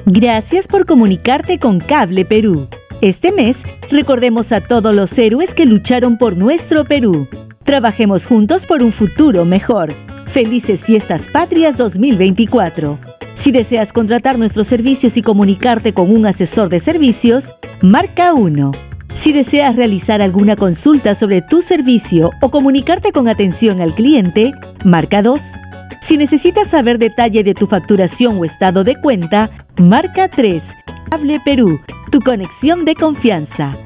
Gracias por comunicarte con Cable Perú. Este mes, recordemos a todos los héroes que lucharon por nuestro Perú. Trabajemos juntos por un futuro mejor. Felices Fiestas Patrias 2024. Si deseas contratar nuestros servicios y comunicarte con un asesor de servicios, marca 1. Si deseas realizar alguna consulta sobre tu servicio o comunicarte con atención al cliente, marca 2. Si necesitas saber detalle de tu facturación o estado de cuenta, marca 3. Cable Perú, tu conexión de confianza.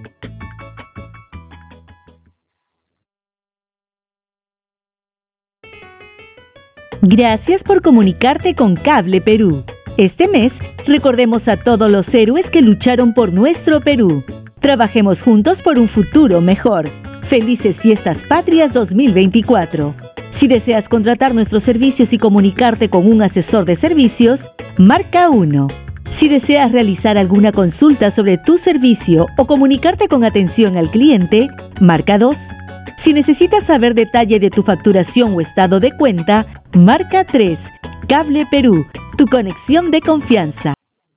Gracias por comunicarte con Cable Perú. Este mes, recordemos a todos los héroes que lucharon por nuestro Perú. Trabajemos juntos por un futuro mejor. Felices Fiestas Patrias 2024. Si deseas contratar nuestros servicios y comunicarte con un asesor de servicios, marca 1. Si deseas realizar alguna consulta sobre tu servicio o comunicarte con atención al cliente, marca 2. Si necesitas saber detalle de tu facturación o estado de cuenta, marca 3. Cable Perú, tu conexión de confianza.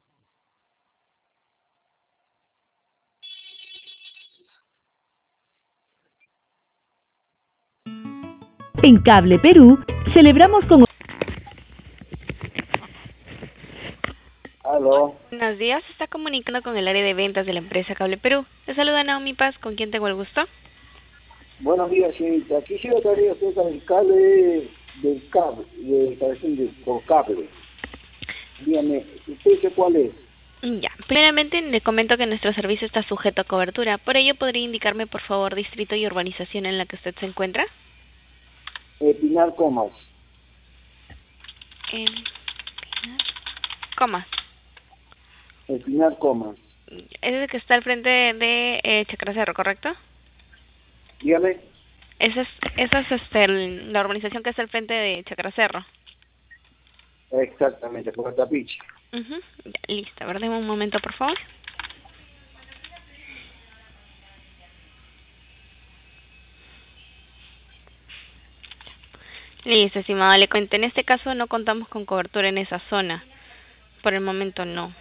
En Cable Perú, celebramos con... Aló. Buenos días, se está comunicando con el área de ventas de la empresa Cable Perú. Le saluda Naomi Paz, ¿con quién tengo el gusto? Buenos días, señorita. Quisiera saber acerca del cable, de instalación por cable. Dígame, ¿usted sé cuál es? Ya, primeramente le comento que nuestro servicio está sujeto a cobertura. Por ello, ¿podría indicarme, por favor, distrito y urbanización en la que usted se encuentra? Pinar Comas. En Pinar Comas. Pinar Comas. Es el que está al frente de Chacracerro, ¿correcto? Dígame. Esa es la urbanización que está al frente de Chacracerro. Exactamente, por Tapiche. Ya, listo. A ver, deme un momento, por favor. Listo, estimado. Le cuento, en este caso no contamos con cobertura en esa zona. Por el momento no.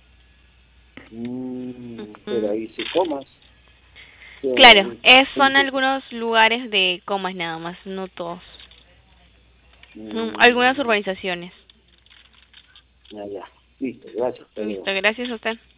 Pero ahí sí Comas. Claro, son algunos lugares de Comas nada más, no todos. Algunas urbanizaciones. Ya. Listo, gracias. Listo, gracias a usted.